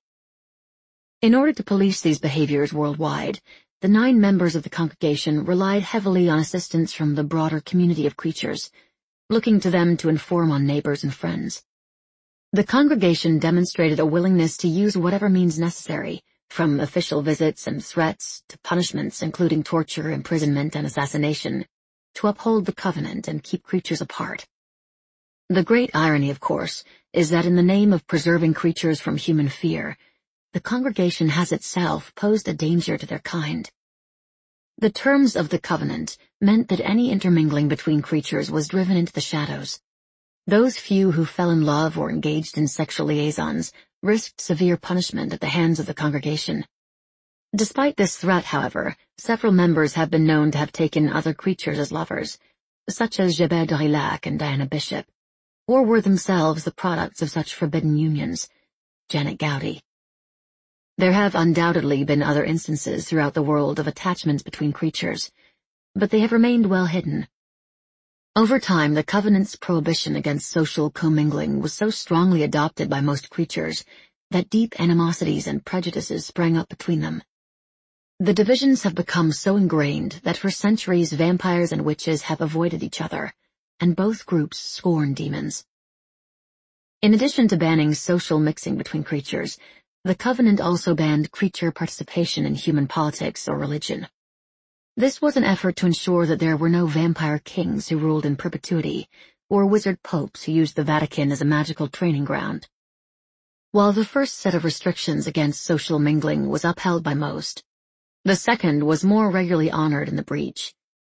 In order to police these behaviors worldwide, the 9 members of the congregation relied heavily on assistance from the broader community of creatures, looking to them to inform on neighbors and friends. The congregation demonstrated a willingness to use whatever means necessary, from official visits and threats to punishments including torture, imprisonment, and assassination, to uphold the Covenant and keep creatures apart. The great irony, of course, is that in the name of preserving creatures from human fear, the congregation has itself posed a danger to their kind. The terms of the Covenant meant that any intermingling between creatures was driven into the shadows. Those few who fell in love or engaged in sexual liaisons risked severe punishment at the hands of the congregation. Despite this threat, however, several members have been known to have taken other creatures as lovers, such as Jabez de Rilac and Diana Bishop, or were themselves the products of such forbidden unions. Janet Gowdy. There have undoubtedly been other instances throughout the world of attachments between creatures, but they have remained well hidden. Over time, the Covenant's prohibition against social commingling was so strongly adopted by most creatures that deep animosities and prejudices sprang up between them. The divisions have become so ingrained that for centuries vampires and witches have avoided each other, and both groups scorn demons. In addition to banning social mixing between creatures, the Covenant also banned creature participation in human politics or religion. This was an effort to ensure that there were no vampire kings who ruled in perpetuity, or wizard popes who used the Vatican as a magical training ground. While the first set of restrictions against social mingling was upheld by most, the second was more regularly honored in the breach.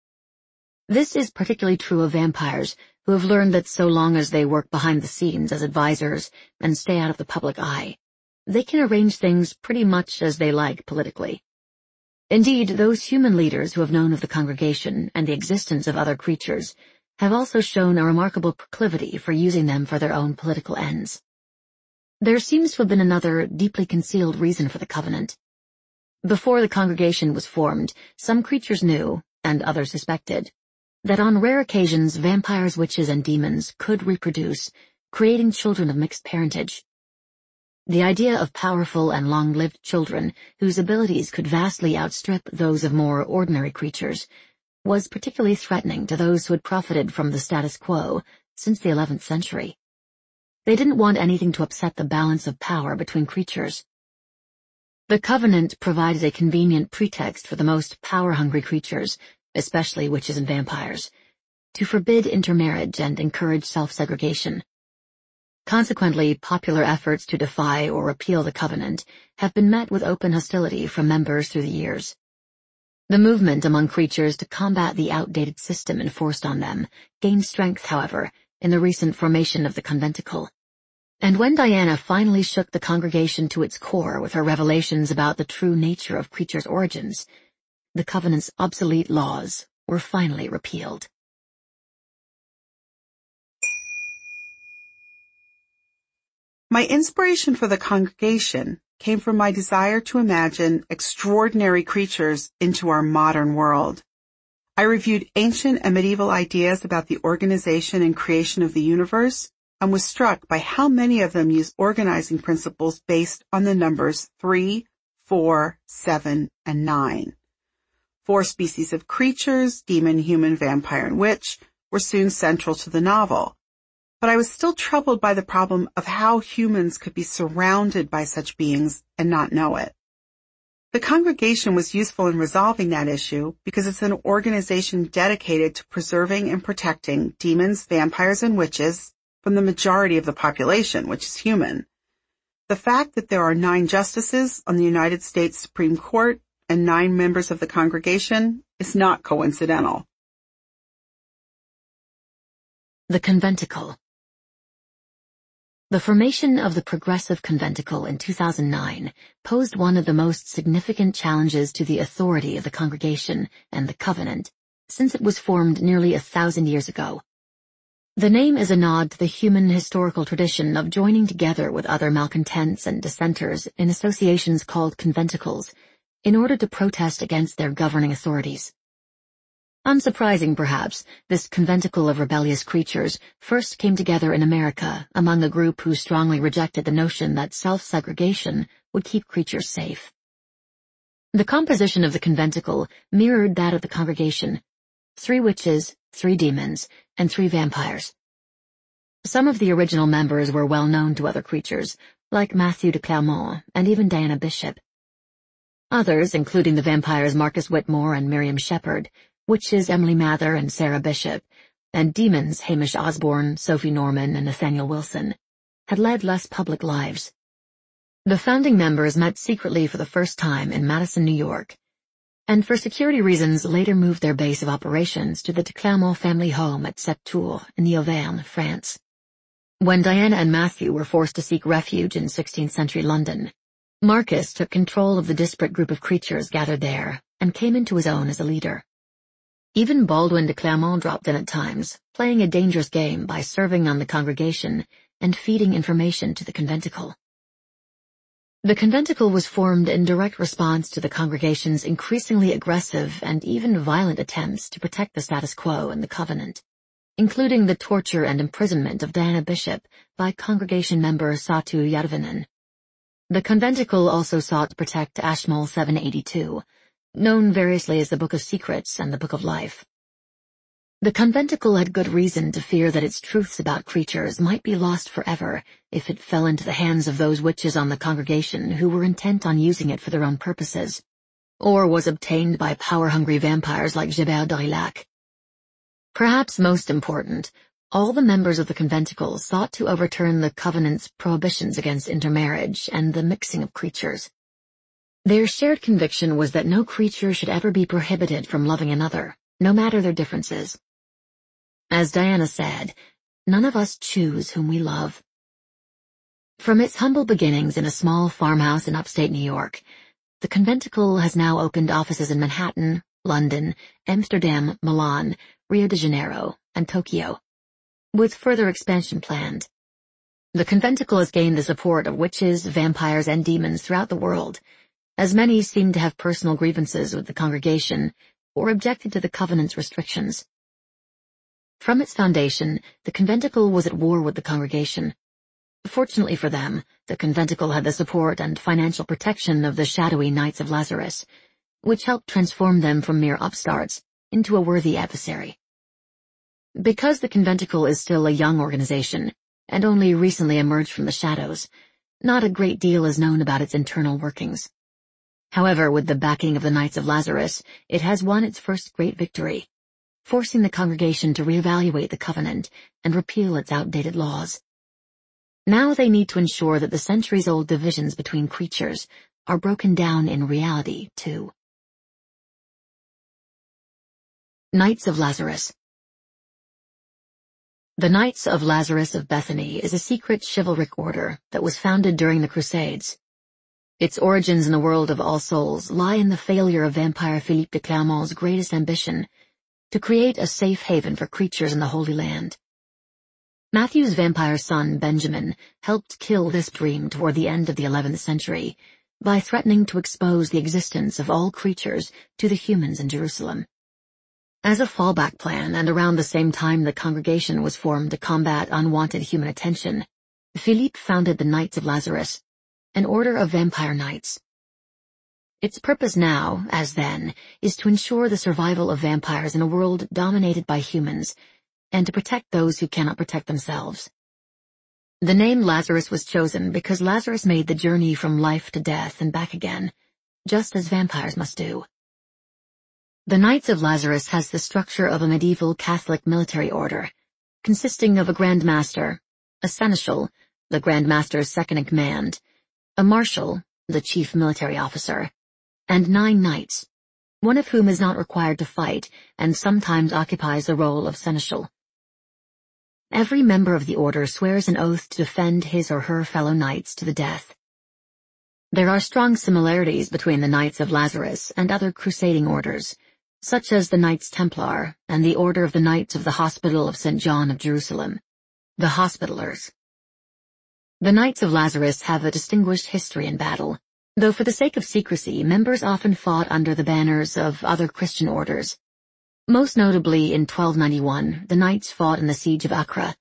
This is particularly true of vampires, who have learned that so long as they work behind the scenes as advisors and stay out of the public eye, they can arrange things pretty much as they like politically. Indeed, those human leaders who have known of the congregation and the existence of other creatures have also shown a remarkable proclivity for using them for their own political ends. There seems to have been another, deeply concealed reason for the Covenant. Before the congregation was formed, some creatures knew, and others suspected, that on rare occasions vampires, witches, and demons could reproduce, creating children of mixed parentage. The idea of powerful and long-lived children whose abilities could vastly outstrip those of more ordinary creatures was particularly threatening to those who had profited from the status quo since the 11th century. They didn't want anything to upset the balance of power between creatures. The Covenant provided a convenient pretext for the most power-hungry creatures, especially witches and vampires, to forbid intermarriage and encourage self-segregation. Consequently, popular efforts to defy or repeal the Covenant have been met with open hostility from members through the years. The movement among creatures to combat the outdated system enforced on them gained strength, however, in the recent formation of the conventicle. And when Diana finally shook the congregation to its core with her revelations about the true nature of creatures' origins, the Covenant's obsolete laws were finally repealed. My inspiration for the congregation came from my desire to imagine extraordinary creatures into our modern world. I reviewed ancient and medieval ideas about the organization and creation of the universe and was struck by how many of them use organizing principles based on the numbers 3, 4, 7, and 9. 4 species of creatures, demon, human, vampire, and witch, were soon central to the novel. but I was still troubled by the problem of how humans could be surrounded by such beings and not know it. The congregation was useful in resolving that issue because it's an organization dedicated to preserving and protecting demons, vampires, and witches from the majority of the population, which is human. The fact that there are 9 justices on the United States Supreme Court and 9 members of the congregation is not coincidental. The Conventicle. The formation of the Progressive Conventicle in 2009 posed one of the most significant challenges to the authority of the congregation and the covenant, since it was formed nearly 1,000 years ago. The name is a nod to the human historical tradition of joining together with other malcontents and dissenters in associations called conventicles in order to protest against their governing authorities. Unsurprising, perhaps, this conventicle of rebellious creatures first came together in America among a group who strongly rejected the notion that self-segregation would keep creatures safe. The composition of the conventicle mirrored that of the congregation: 3 witches, 3 demons, and 3 vampires. Some of the original members were well known to other creatures, like Matthew de Clermont and even Diana Bishop. Others, including the vampires Marcus Whitmore and Miriam Shepherd, witches Emily Mather and Sarah Bishop, and demons Hamish Osborne, Sophie Norman, and Nathaniel Wilson, had led less public lives. The founding members met secretly for the first time in Madison, New York, and for security reasons later moved their base of operations to the de Clermont family home at Sept-Tours in the Auvergne, France. When Diana and Matthew were forced to seek refuge in 16th century London, Marcus took control of the disparate group of creatures gathered there and came into his own as a leader. Even Baldwin de Clermont dropped in at times, playing a dangerous game by serving on the congregation and feeding information to the conventicle. The conventicle was formed in direct response to the congregation's increasingly aggressive and even violent attempts to protect the status quo and the covenant, including the torture and imprisonment of Diana Bishop by congregation member Satu Järvinen. The conventicle also sought to protect Ashmole 782, known variously as the Book of Secrets and the Book of Life. The conventicle had good reason to fear that its truths about creatures might be lost forever if it fell into the hands of those witches on the congregation who were intent on using it for their own purposes, or was obtained by power-hungry vampires like Gébert d'Aurillac. Perhaps most important, all the members of the conventicle sought to overturn the covenant's prohibitions against intermarriage and the mixing of creatures. Their shared conviction was that no creature should ever be prohibited from loving another, no matter their differences. As Diana said, none of us choose whom we love. From its humble beginnings in a small farmhouse in upstate New York, the conventicle has now opened offices in Manhattan, London, Amsterdam, Milan, Rio de Janeiro, and Tokyo, with further expansion planned. The conventicle has gained the support of witches, vampires, and demons throughout the world, as many seem to have personal grievances with the congregation or objected to the covenant's restrictions. From its foundation, the conventicle was at war with the congregation. Fortunately for them, the conventicle had the support and financial protection of the shadowy Knights of Lazarus, which helped transform them from mere upstarts into a worthy adversary. Because the conventicle is still a young organization and only recently emerged from the shadows, not a great deal is known about its internal workings. However, with the backing of the Knights of Lazarus, it has won its first great victory, forcing the congregation to reevaluate the covenant and repeal its outdated laws. Now they need to ensure that the centuries-old divisions between creatures are broken down in reality, too. Knights of Lazarus. The Knights of Lazarus of Bethany is a secret chivalric order that was founded during the Crusades. Its origins in the world of All Souls lie in the failure of vampire Philippe de Clermont's greatest ambition, to create a safe haven for creatures in the Holy Land. Matthew's vampire son, Benjamin, helped kill this dream toward the end of the 11th century by threatening to expose the existence of all creatures to the humans in Jerusalem. As a fallback plan, and around the same time the congregation was formed to combat unwanted human attention, Philippe founded the Knights of Lazarus, an order of vampire knights. Its purpose now, as then, is to ensure the survival of vampires in a world dominated by humans, and to protect those who cannot protect themselves. The name Lazarus was chosen because Lazarus made the journey from life to death and back again, just as vampires must do. The Knights of Lazarus has the structure of a medieval Catholic military order, consisting of a Grand Master, a Seneschal, the Grand Master's second-in-command, a Marshal, the chief military officer, and 9 knights, one of whom is not required to fight and sometimes occupies the role of Seneschal. Every member of the order swears an oath to defend his or her fellow knights to the death. There are strong similarities between the Knights of Lazarus and other crusading orders, such as the Knights Templar and the Order of the Knights of the Hospital of St. John of Jerusalem, the Hospitallers. The Knights of Lazarus have a distinguished history in battle, though for the sake of secrecy, members often fought under the banners of other Christian orders. Most notably, in 1291, the Knights fought in the Siege of Acre.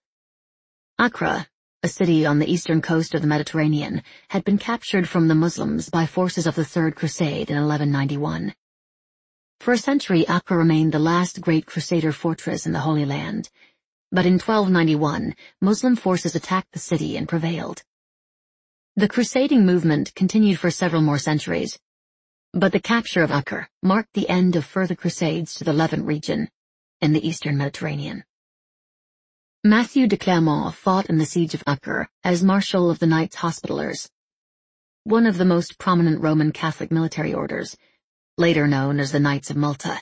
Acre, a city on the eastern coast of the Mediterranean, had been captured from the Muslims by forces of the Third Crusade in 1191. For a century, Acre remained the last great Crusader fortress in the Holy Land, but in 1291, Muslim forces attacked the city and prevailed. The crusading movement continued for several more centuries, but the capture of Acre marked the end of further crusades to the Levant region in the eastern Mediterranean. Matthew de Clermont fought in the siege of Acre as Marshal of the Knights Hospitallers, one of the most prominent Roman Catholic military orders, later known as the Knights of Malta.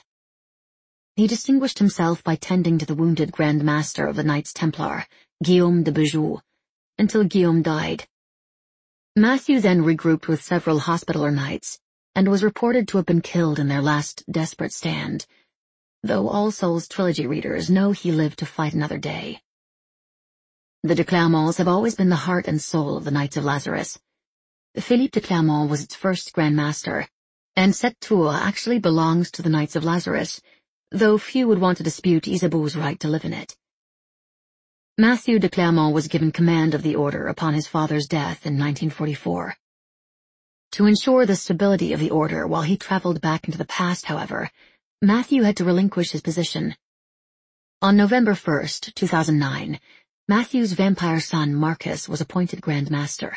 He distinguished himself by tending to the wounded Grand Master of the Knights Templar, Guillaume de Beaujeu, until Guillaume died. Matthew then regrouped with several Hospitaller knights, and was reported to have been killed in their last desperate stand, though All Souls trilogy readers know he lived to fight another day. The de Clermonts have always been the heart and soul of the Knights of Lazarus. Philippe de Clermont was its first Grand Master, and Cette Tour actually belongs to the Knights of Lazarus, though few would want to dispute Isabeau's right to live in it. Matthew de Clermont was given command of the order upon his father's death in 1944. To ensure the stability of the order while he traveled back into the past, however, Matthew had to relinquish his position. On November 1, 2009, Matthew's vampire son Marcus was appointed Grand Master.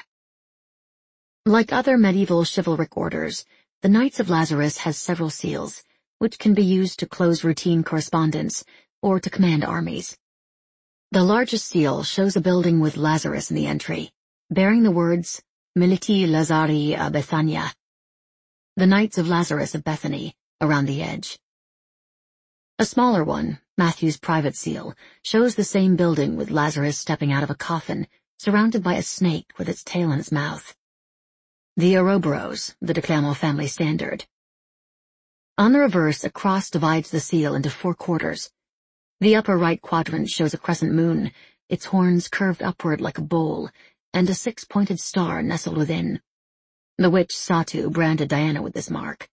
Like other medieval chivalric orders, the Knights of Lazarus has several seals, which can be used to close routine correspondence or to command armies. The largest seal shows a building with Lazarus in the entry, bearing the words Militi Lazari a Bethania, the Knights of Lazarus of Bethany, around the edge. A smaller one, Matthew's private seal, shows the same building with Lazarus stepping out of a coffin, surrounded by a snake with its tail in its mouth. The Ouroboros, the de Clermont family standard. On the reverse, a cross divides the seal into 4 quarters. The upper right quadrant shows a crescent moon, its horns curved upward like a bowl, and a 6-pointed star nestled within. The witch Satu branded Diana with this mark.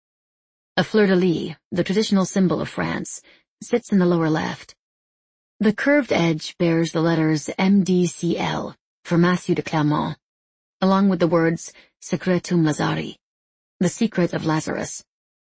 A fleur-de-lis, the traditional symbol of France, sits in the lower left. The curved edge bears the letters MDCL for Matthew de Clermont, along with the words Secretum Lazari, the secret of Lazarus.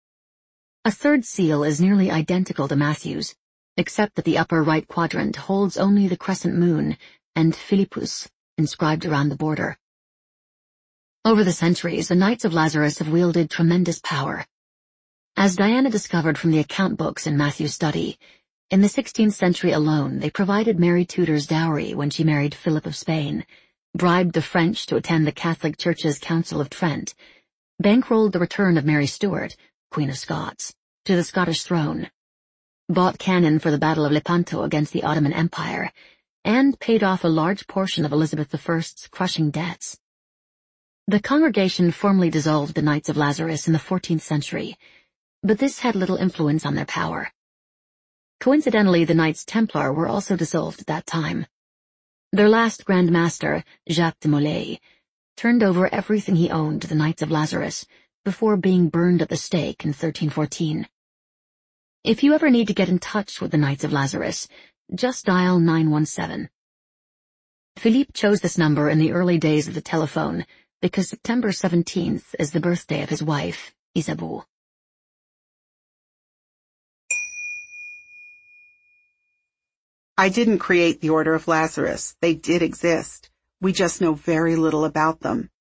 A third seal is nearly identical to Matthew's, except that the upper right quadrant holds only the crescent moon and Philippus inscribed around the border. Over the centuries, the Knights of Lazarus have wielded tremendous power. As Diana discovered from the account books in Matthew's study, in the 16th century alone they provided Mary Tudor's dowry when she married Philip of Spain, bribed the French to attend the Catholic Church's Council of Trent, bankrolled the return of Mary Stuart, Queen of Scots, to the Scottish throne, bought cannon for the Battle of Lepanto against the Ottoman Empire, and paid off a large portion of Elizabeth I's crushing debts. The congregation formally dissolved the Knights of Lazarus in the 14th century, but this had little influence on their power. Coincidentally, the Knights Templar were also dissolved at that time. Their last Grand Master, Jacques de Molay, turned over everything he owned to the Knights of Lazarus before being burned at the stake in 1314. If you ever need to get in touch with the Knights of Lazarus, just dial 917. Philippe chose this number in the early days of the telephone because September 17th is the birthday of his wife, Isabeau. I didn't create the Order of Lazarus. They did exist. We just know very little about them.